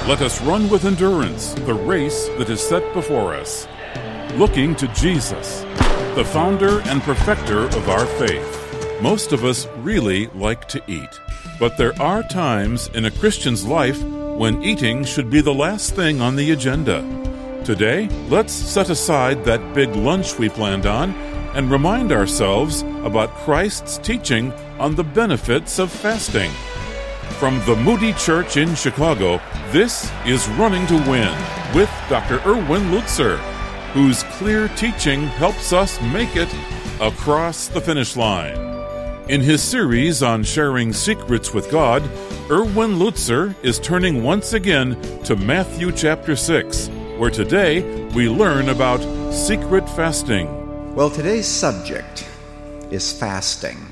Let us run with endurance the race that is set before us, looking to Jesus, the founder and perfecter of our faith. Most of us really like to eat, but there are times in a Christian's life when eating should be the last thing on the agenda. Today, let's set aside that big lunch we planned on and remind ourselves about Christ's teaching on the benefits of fasting. From the Moody Church in Chicago, this is Running to Win with Dr. Erwin Lutzer, whose clear teaching helps us make it across the finish line. In his series on sharing secrets with God, Erwin Lutzer is turning once again to Matthew chapter 6, where today we learn about secret fasting. Well, today's subject is fasting.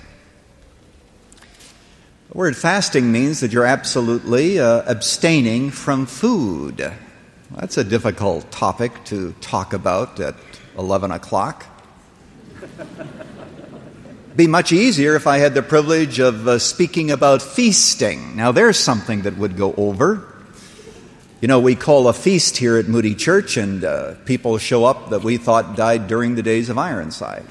The word fasting means that you're absolutely abstaining from food. That's a difficult topic to talk about at 11 o'clock. It'd be much easier if I had the privilege of speaking about feasting. Now, there's something that would go over. You know, we call a feast here at Moody Church, and people show up that we thought died during the days of Ironside.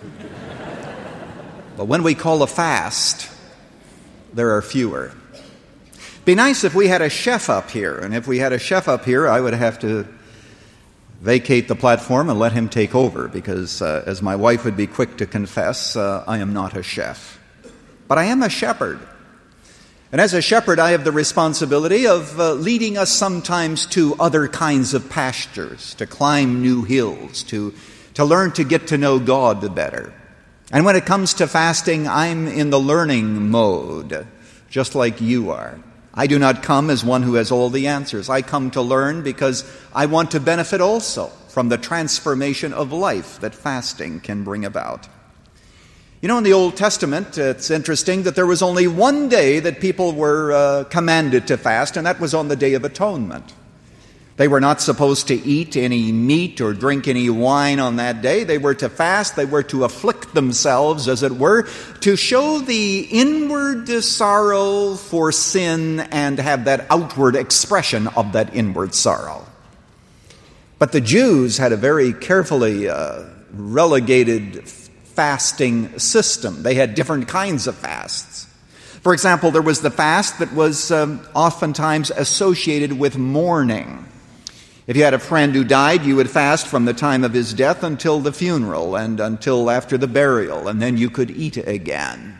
But when we call a fast, there are fewer. It'd be nice if we had a chef up here, and if we had a chef up here, I would have to vacate the platform and let him take over, because as my wife would be quick to confess, I am not a chef. But I am a shepherd. And as a shepherd, I have the responsibility of leading us sometimes to other kinds of pastures, to climb new hills, to learn to get to know God better. And when it comes to fasting, I'm in the learning mode, just like you are. I do not come as one who has all the answers. I come to learn because I want to benefit also from the transformation of life that fasting can bring about. You know, in the Old Testament, it's interesting that there was only one day that people were commanded to fast, and that was on the Day of Atonement. They were not supposed to eat any meat or drink any wine on that day. They were to fast. They were to afflict themselves, as it were, to show the inward sorrow for sin and have that outward expression of that inward sorrow. But the Jews had a very carefully relegated fasting system. They had different kinds of fasts. For example, there was the fast that was oftentimes associated with mourning. If you had a friend who died, you would fast from the time of his death until the funeral and until after the burial, and then you could eat again.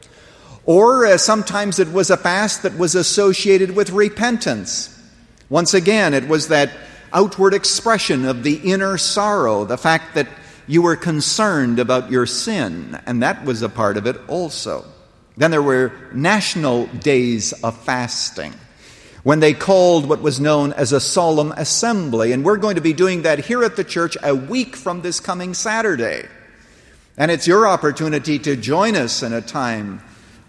Or sometimes it was a fast that was associated with repentance. Once again, it was that outward expression of the inner sorrow, the fact that you were concerned about your sin, and that was a part of it also. Then there were national days of fasting, when they called what was known as a solemn assembly. And we're going to be doing that here at the church a week from this coming Saturday. And it's your opportunity to join us in a time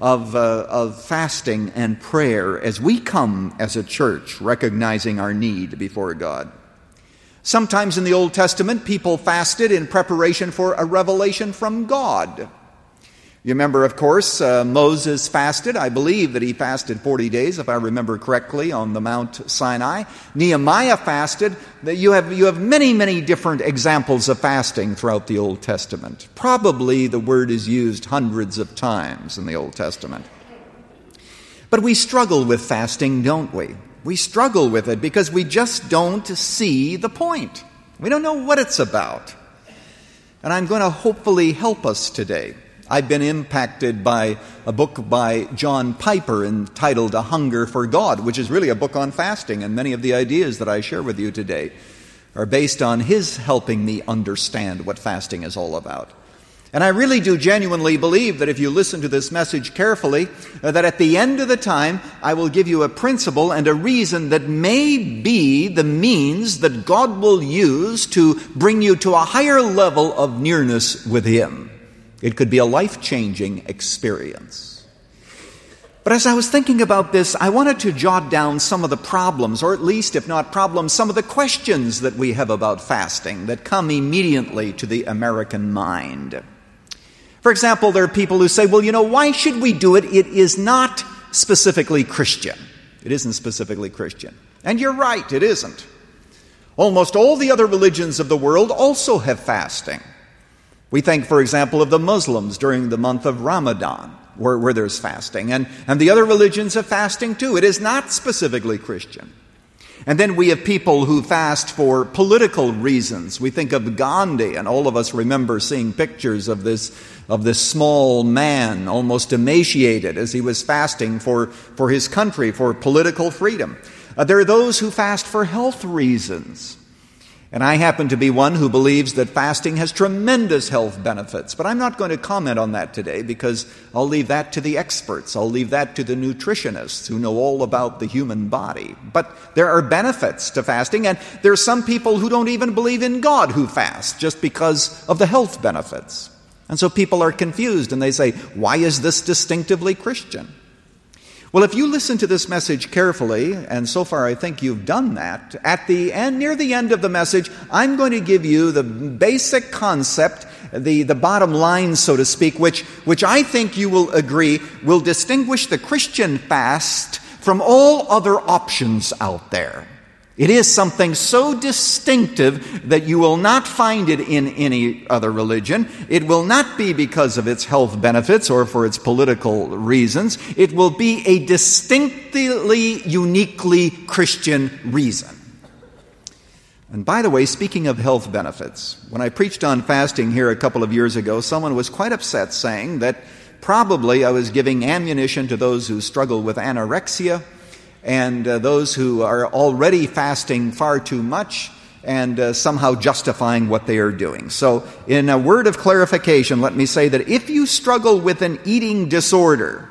of fasting and prayer as we come as a church, recognizing our need before God. Sometimes in the Old Testament, people fasted in preparation for a revelation from God. You remember, of course, Moses fasted. I believe that he fasted 40 days, if I remember correctly, on the Mount Sinai. Nehemiah fasted. You have many, many different examples of fasting throughout the Old Testament. Probably the word is used hundreds of times in the Old Testament. But we struggle with fasting, don't we? We struggle with it because we just don't see the point. We don't know what it's about. And I'm going to hopefully help us today. I've been impacted by a book by John Piper entitled A Hunger for God, which is really a book on fasting, and many of the ideas that I share with you today are based on his helping me understand what fasting is all about. And I really do genuinely believe that if you listen to this message carefully, that at the end of the time, I will give you a principle and a reason that may be the means that God will use to bring you to a higher level of nearness with Him. It could be a life-changing experience. But as I was thinking about this, I wanted to jot down some of the problems, or at least, if not problems, some of the questions that we have about fasting that come immediately to the American mind. For example, there are people who say, well, why should we do it? It is not specifically Christian. It isn't specifically Christian. And you're right, it isn't. Almost all the other religions of the world also have fasting. We think, for example, of the Muslims during the month of Ramadan, where there's fasting. And the other religions have fasting too. It is not specifically Christian. And then we have people who fast for political reasons. We think of Gandhi, and all of us remember seeing pictures of this small man, almost emaciated, as he was fasting for his country, for political freedom. There are those who fast for health reasons. And I happen to be one who believes that fasting has tremendous health benefits. But I'm not going to comment on that today because I'll leave that to the experts. I'll leave that to the nutritionists who know all about the human body. But there are benefits to fasting, and there are some people who don't even believe in God who fast just because of the health benefits. And so people are confused and they say, why is this distinctively Christian? Well, if you listen to this message carefully, and so far I think you've done that, at the end, near the end of the message, I'm going to give you the basic concept, the bottom line, so to speak, which I think you will agree will distinguish the Christian fast from all other options out there. It is something so distinctive that you will not find it in any other religion. It will not be because of its health benefits or for its political reasons. It will be a distinctly, uniquely Christian reason. And by the way, speaking of health benefits, when I preached on fasting here a couple of years ago, someone was quite upset saying that probably I was giving ammunition to those who struggle with anorexia and those who are already fasting far too much and somehow justifying what they are doing. So in a word of clarification, let me say that if you struggle with an eating disorder,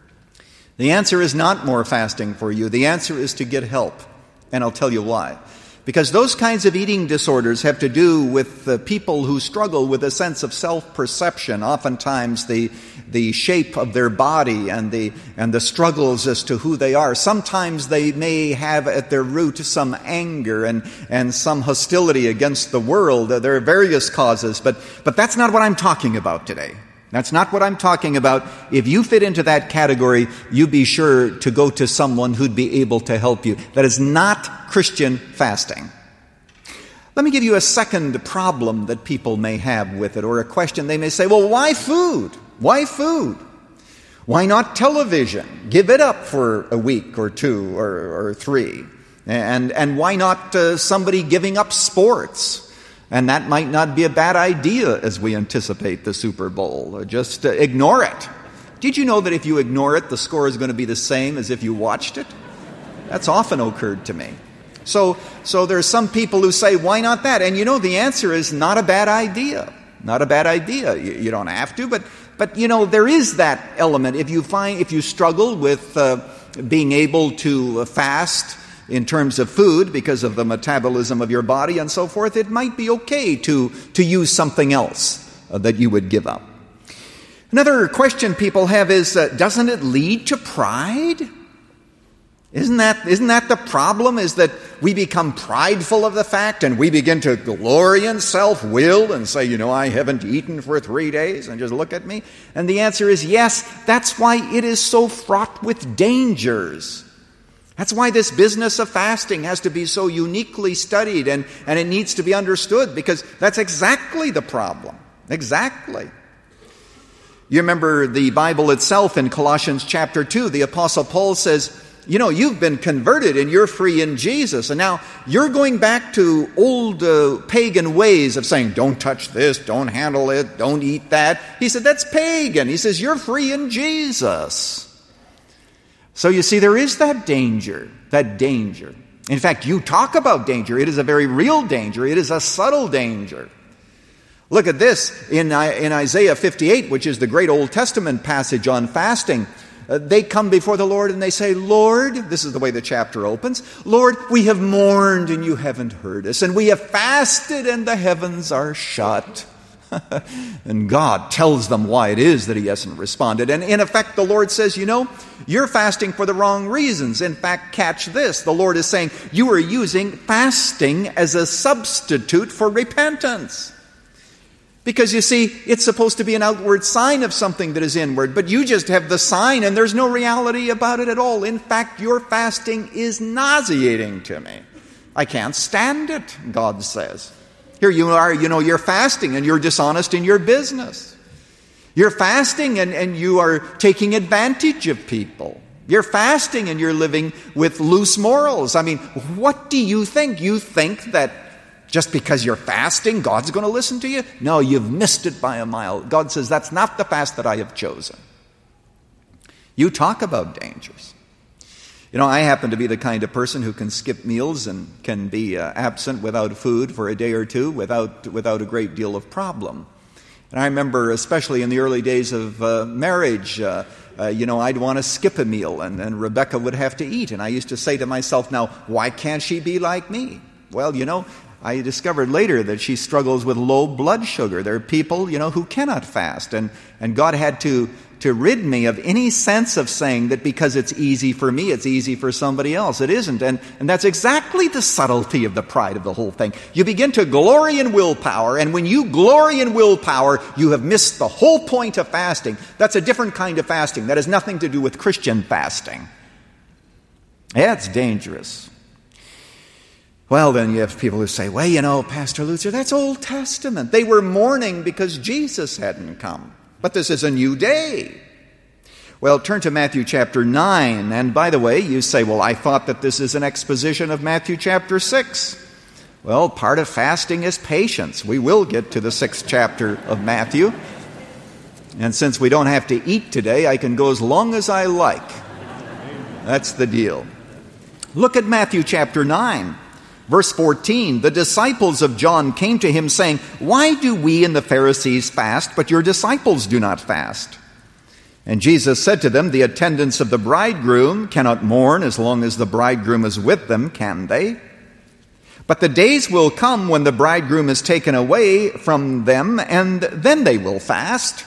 the answer is not more fasting for you. The answer is to get help. And I'll tell you why. Because those kinds of eating disorders have to do with people who struggle with a sense of self-perception, oftentimes the shape of their body and the struggles as to who they are. Sometimes they may have at their root some anger and some hostility against the world. There are various causes, but that's not what I'm talking about today. That's not what I'm talking about. If you fit into that category, you be sure to go to someone who'd be able to help you. That is not Christian fasting. Let me give you a second problem that people may have with it, or a question. They may say, well, why food? Why food? Why not television? Give it up for a week or two or three. And why not somebody giving up sports? And that might not be a bad idea as we anticipate the Super Bowl. Just ignore it. Did you know that if you ignore it, the score is going to be the same as if you watched it? That's often occurred to me. So there's some people who say, why not that? And you know, the answer is not a bad idea. Not a bad idea. You don't have to, but you know, there is that element. If you struggle with being able to fast in terms of food because of the metabolism of your body and so forth, it might be okay to use something else that you would give up. Another question people have is, doesn't it lead to pride? Isn't that the problem, is that we become prideful of the fact and we begin to glory in self-will and say, you know, I haven't eaten for 3 days and just look at me? And the answer is yes. That's why it is so fraught with dangers. That's why this business of fasting has to be so uniquely studied and it needs to be understood, because that's exactly the problem. Exactly. You remember the Bible itself in Colossians chapter 2, the Apostle Paul says, you know, you've been converted and you're free in Jesus. And now you're going back to old pagan ways of saying, don't touch this, don't handle it, don't eat that. He said, that's pagan. He says, you're free in Jesus. So you see, there is that danger. In fact, you talk about danger. It is a very real danger. It is a subtle danger. Look at this in Isaiah 58, which is the great Old Testament passage on fasting. They come before the Lord and they say, Lord, this is the way the chapter opens, Lord, we have mourned and you haven't heard us, and we have fasted and the heavens are shut. And God tells them why it is that he hasn't responded. And in effect, the Lord says, you know, you're fasting for the wrong reasons. In fact, catch this. The Lord is saying you are using fasting as a substitute for repentance. Because you see, it's supposed to be an outward sign of something that is inward, but you just have the sign and there's no reality about it at all. In fact, your fasting is nauseating to me. I can't stand it, God says. Here you are, you're fasting and you're dishonest in your business. You're fasting and you are taking advantage of people. You're fasting and you're living with loose morals. I mean, what do you think? You think that just because you're fasting, God's going to listen to you? No, you've missed it by a mile. God says, that's not the fast that I have chosen. You talk about dangers. I happen to be the kind of person who can skip meals and can be absent without food for a day or two without a great deal of problem. And I remember, especially in the early days of marriage, I'd want to skip a meal, and Rebecca would have to eat. And I used to say to myself, now, why can't she be like me? Well, I discovered later that she struggles with low blood sugar. There are people, who cannot fast. And God had to rid me of any sense of saying that because it's easy for me, it's easy for somebody else. It isn't. And that's exactly the subtlety of the pride of the whole thing. You begin to glory in willpower, and when you glory in willpower, you have missed the whole point of fasting. That's a different kind of fasting. That has nothing to do with Christian fasting. Yeah, it's dangerous. Well, then you have people who say, well, Pastor Lutzer, that's Old Testament. They were mourning because Jesus hadn't come. But this is a new day. Well, turn to Matthew chapter 9. And by the way, you say, well, I thought that this is an exposition of Matthew chapter 6. Well, part of fasting is patience. We will get to the 6th chapter of Matthew. And since we don't have to eat today, I can go as long as I like. That's the deal. Look at Matthew chapter 9. Verse 14, the disciples of John came to him saying, why do we and the Pharisees fast, but your disciples do not fast? And Jesus said to them, the attendants of the bridegroom cannot mourn as long as the bridegroom is with them, can they? But the days will come when the bridegroom is taken away from them, and then they will fast.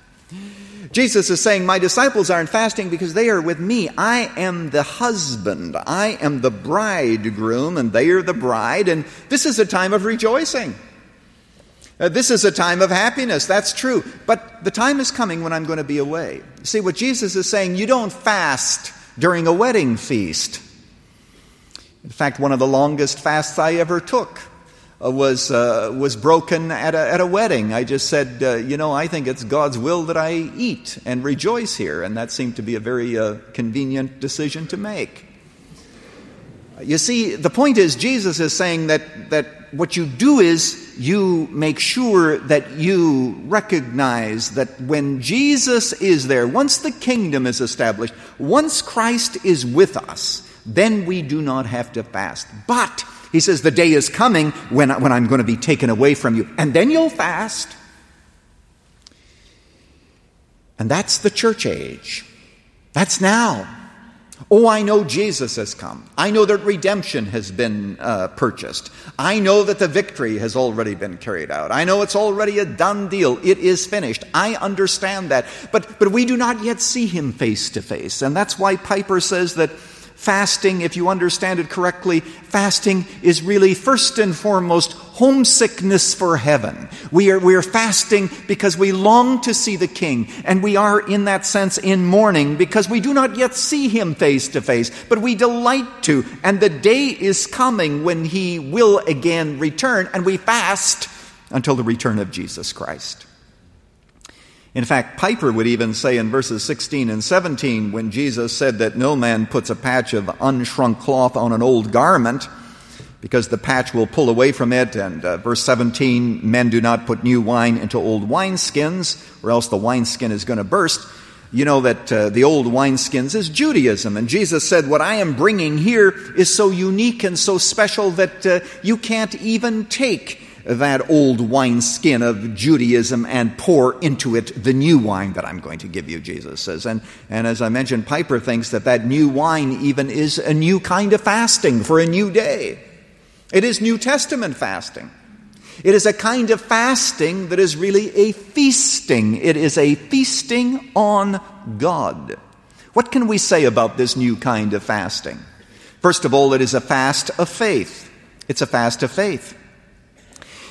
Jesus is saying, my disciples aren't fasting because they are with me. I am the husband. I am the bridegroom, and they are the bride. And this is a time of rejoicing. This is a time of happiness. That's true. But the time is coming when I'm going to be away. See, what Jesus is saying, you don't fast during a wedding feast. In fact, one of the longest fasts I ever took was broken at a wedding. I just said, I think it's God's will that I eat and rejoice here. And that seemed to be a very convenient decision to make. You see, the point is, Jesus is saying that what you do is you make sure that you recognize that when Jesus is there, once the kingdom is established, once Christ is with us, then we do not have to fast. But he says, the day is coming when I'm going to be taken away from you, and then you'll fast. And that's the church age. That's now. Oh, I know Jesus has come. I know that redemption has been purchased. I know that the victory has already been carried out. I know it's already a done deal. It is finished. I understand that. But we do not yet see him face to face. And that's why Piper says that fasting, if you understand it correctly, fasting is really first and foremost homesickness for heaven. We are fasting because we long to see the King, and we are in that sense in mourning because we do not yet see him face to face, but we delight to, and the day is coming when he will again return, and we fast until the return of Jesus Christ. In fact, Piper would even say in verses 16 and 17, when Jesus said that no man puts a patch of unshrunk cloth on an old garment, because the patch will pull away from it, and verse 17, men do not put new wine into old wineskins, or else the wineskin is going to burst. You know that the old wineskins is Judaism, and Jesus said, what I am bringing here is so unique and so special that you can't even take that old wineskin of Judaism and pour into it the new wine that I'm going to give you, Jesus says. And as I mentioned, Piper thinks that new wine even is a new kind of fasting for a new day. It is New Testament fasting. It is a kind of fasting that is really a feasting. It is a feasting on God. What can we say about this new kind of fasting? First of all, it is a fast of faith. It's a fast of faith.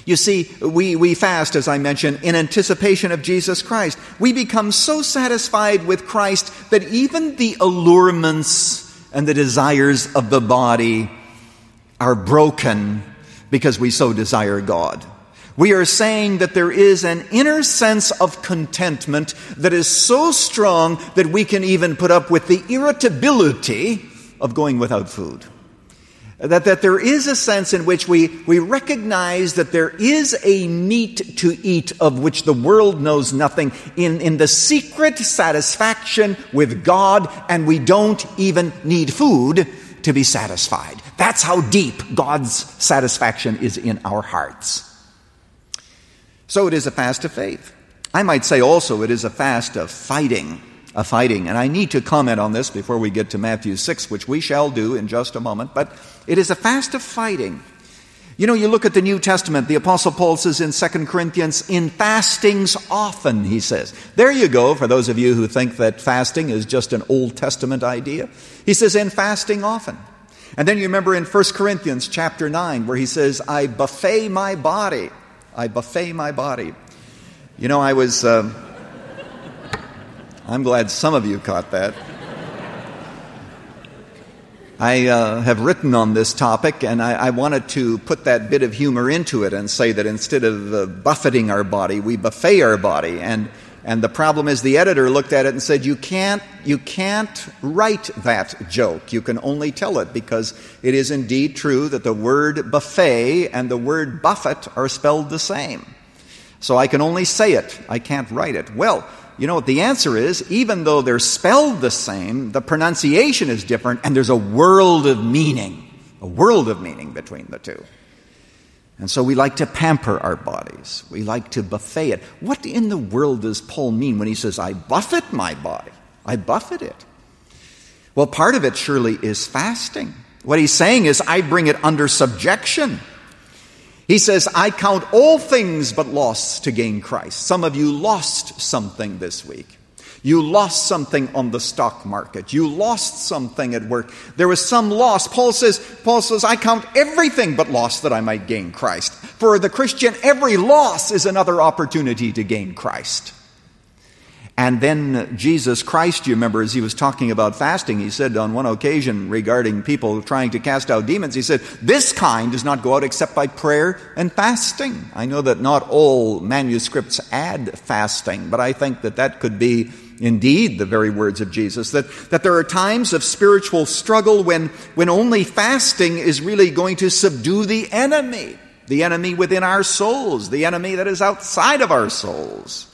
You see, we fast, as I mentioned, in anticipation of Jesus Christ. We become so satisfied with Christ that even the allurements and the desires of the body are broken because we so desire God. We are saying that there is an inner sense of contentment that is so strong that we can even put up with the irritability of going without food. That there is a sense in which we recognize that there is a meat to eat of which the world knows nothing in the secret satisfaction with God, and we don't even need food to be satisfied. That's how deep God's satisfaction is in our hearts. So it is a fast of faith. I might say also it is a fast of fighting. And I need to comment on this before we get to Matthew 6, which we shall do in just a moment, but it is a fast of fighting. You know, you look at the New Testament, the Apostle Paul says in 2 Corinthians, in fastings often, he says. There you go, for those of you who think that fasting is just an Old Testament idea. He says, in fasting often. And then you remember in 1 Corinthians chapter 9, where he says, I buffet my body. I buffet my body. You know, I'm glad some of you caught that. I have written on this topic, and I wanted to put that bit of humor into it and say that instead of buffeting our body, we buffet our body. And the problem is the editor looked at it and said, you can't write that joke. You can only tell it, because it is indeed true that the word buffet and the word buffet are spelled the same. So I can only say it. I can't write it. Well, you know what the answer is? Even though they're spelled the same, the pronunciation is different, and there's a world of meaning between the two. And so we like to pamper our bodies. We like to buffet it. What in the world does Paul mean when he says, I buffet my body? I buffet it. Well, part of it surely is fasting. What he's saying is, I bring it under subjection. He says, I count all things but loss to gain Christ. Some of you lost something this week. You lost something on the stock market. You lost something at work. There was some loss. Paul says, I count everything but loss that I might gain Christ. For the Christian, every loss is another opportunity to gain Christ. And then Jesus Christ, you remember, as he was talking about fasting, he said on one occasion regarding people trying to cast out demons, he said, this kind does not go out except by prayer and fasting. I know that not all manuscripts add fasting, but I think that could be indeed the very words of Jesus, that there are times of spiritual struggle when only fasting is really going to subdue the enemy within our souls, the enemy that is outside of our souls.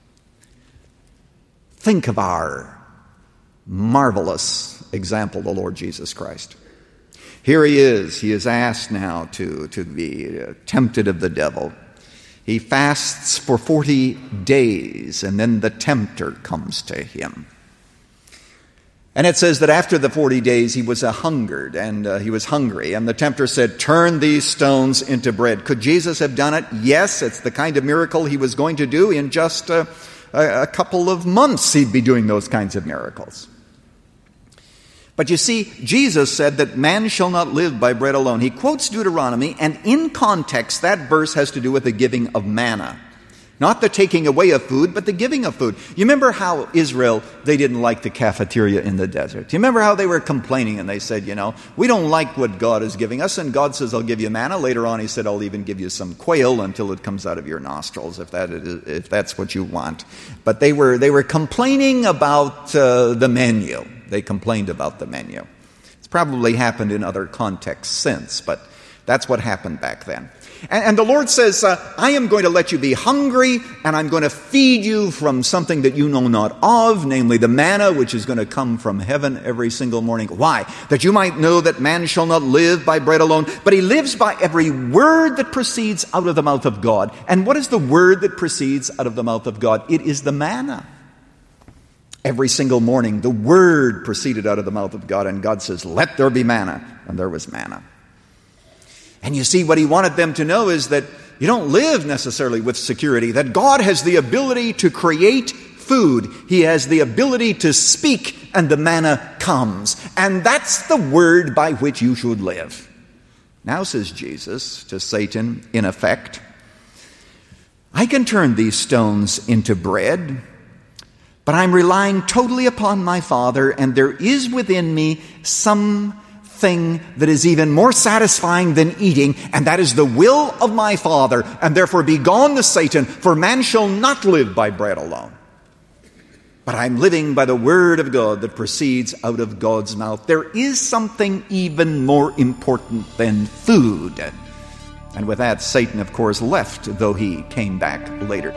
Think of our marvelous example, the Lord Jesus Christ. Here he is. He is asked now to be tempted of the devil. He fasts for 40 days, and then the tempter comes to him. And it says that after the 40 days he was hungered, and he was hungry, and the tempter said, turn these stones into bread. Could Jesus have done it? Yes, it's the kind of miracle he was going to do in just a couple of months. He'd be doing those kinds of miracles. But you see, Jesus said that man shall not live by bread alone. He quotes Deuteronomy, and in context, that verse has to do with the giving of manna. Not the taking away of food, but the giving of food. You remember how Israel, they didn't like the cafeteria in the desert. You remember how they were complaining and they said, we don't like what God is giving us, and God says, I'll give you manna. Later on, he said, I'll even give you some quail until it comes out of your nostrils, if that's what you want. But they were complaining about the menu. They complained about the menu. It's probably happened in other contexts since, but that's what happened back then. And the Lord says, I am going to let you be hungry, and I'm going to feed you from something that you know not of, namely the manna, which is going to come from heaven every single morning. Why? That you might know that man shall not live by bread alone, but he lives by every word that proceeds out of the mouth of God. And what is the word that proceeds out of the mouth of God? It is the manna. Every single morning, the word proceeded out of the mouth of God, and God says, let there be manna. And there was manna. And you see, what he wanted them to know is that you don't live necessarily with security, that God has the ability to create food. He has the ability to speak, and the manna comes. And that's the word by which you should live. Now, says Jesus to Satan, in effect, I can turn these stones into bread, but I'm relying totally upon my Father, and there is within me something that is even more satisfying than eating, and that is the will of my Father. And therefore be gone to Satan, for man shall not live by bread alone, but I'm living by the word of God that proceeds out of God's mouth. There is something even more important than food. And with that, Satan, of course, left, though he came back later.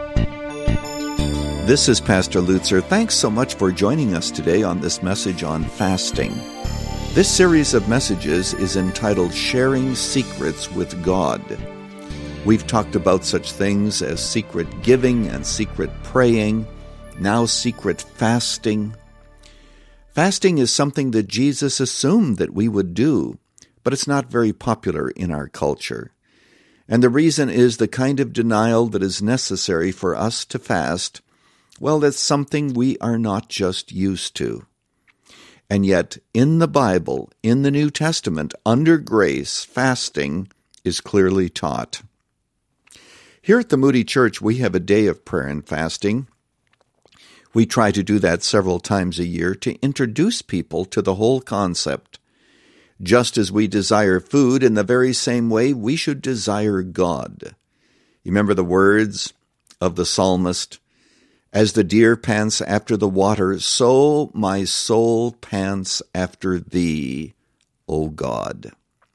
This is Pastor Lutzer. Thanks so much for joining us today on this message on fasting. This series of messages is entitled Sharing Secrets with God. We've talked about such things as secret giving and secret praying, now secret fasting. Fasting is something that Jesus assumed that we would do, but it's not very popular in our culture. And the reason is the kind of denial that is necessary for us to fast. Well, that's something we are not just used to. And yet, in the Bible, in the New Testament, under grace, fasting is clearly taught. Here at the Moody Church, we have a day of prayer and fasting. We try to do that several times a year to introduce people to the whole concept. Just as we desire food, in the very same way we should desire God. You remember the words of the psalmist, "As the deer pants after the water, so my soul pants after thee, O God."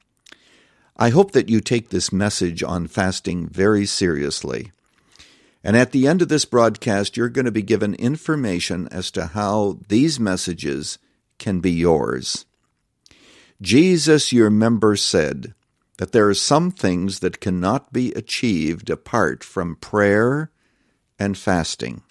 I hope that you take this message on fasting very seriously. And at the end of this broadcast, you're going to be given information as to how these messages can be yours. Jesus, your member, said that there are some things that cannot be achieved apart from prayer and fasting.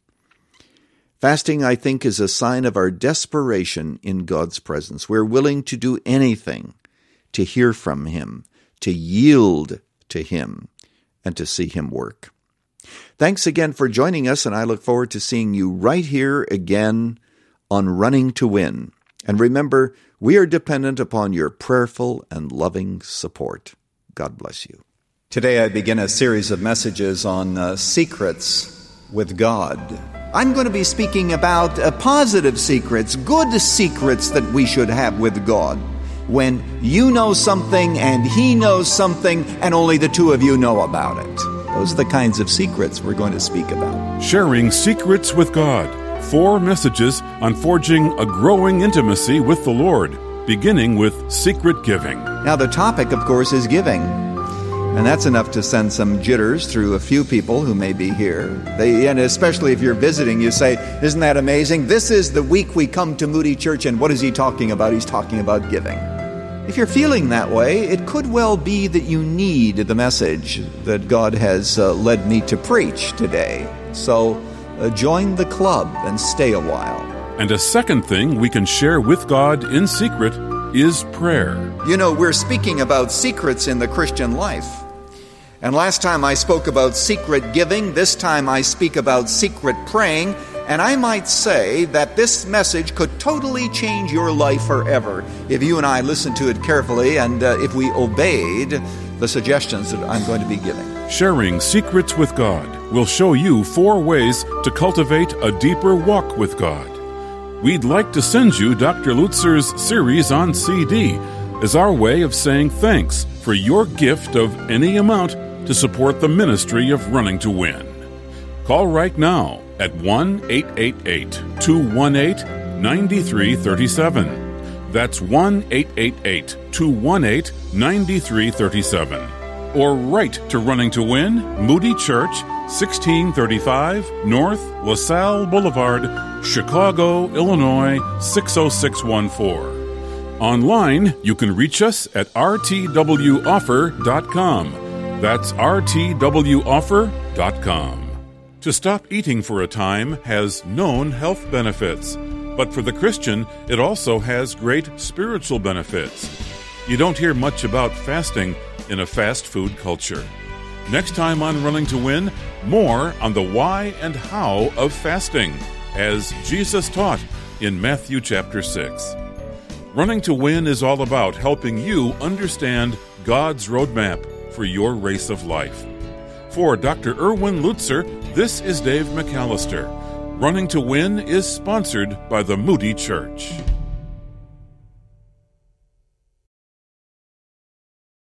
Fasting, I think, is a sign of our desperation in God's presence. We're willing to do anything to hear from Him, to yield to Him, and to see Him work. Thanks again for joining us, and I look forward to seeing you right here again on Running to Win. And remember, we are dependent upon your prayerful and loving support. God bless you. Today I begin a series of messages on secrets with God. I'm going to be speaking about positive secrets, good secrets that we should have with God. When you know something and He knows something and only the two of you know about it. Those are the kinds of secrets we're going to speak about. Sharing Secrets with God. 4 messages on forging a growing intimacy with the Lord, beginning with secret giving. Now, the topic, of course, is giving. And that's enough to send some jitters through a few people who may be here. And especially if you're visiting, you say, "Isn't that amazing? This is the week we come to Moody Church, and what is he talking about? He's talking about giving." If you're feeling that way, it could well be that you need the message that God has led me to preach today. So join the club and stay a while. And a second thing we can share with God in secret is prayer. You know, we're speaking about secrets in the Christian life. And last time I spoke about secret giving. This time I speak about secret praying. And I might say that this message could totally change your life forever if you and I listened to it carefully and if we obeyed the suggestions that I'm going to be giving. Sharing Secrets with God will show you 4 ways to cultivate a deeper walk with God. We'd like to send you Dr. Lutzer's series on CD as our way of saying thanks for your gift of any amount to support the ministry of Running to Win. Call right now at 1-888-218-9337. That's 1-888-218-9337. Or write to Running to Win, Moody Church, 1635 North LaSalle Boulevard, Chicago, Illinois, 60614. Online, you can reach us at rtwoffer.com. That's rtwoffer.com. To stop eating for a time has known health benefits, but for the Christian, it also has great spiritual benefits. You don't hear much about fasting in a fast food culture. Next time on Running to Win, more on the why and how of fasting, as Jesus taught in Matthew chapter 6. Running to Win is all about helping you understand God's roadmap for your race of life. For Dr. Erwin Lutzer, this is Dave McAllister. Running to Win is sponsored by the Moody Church.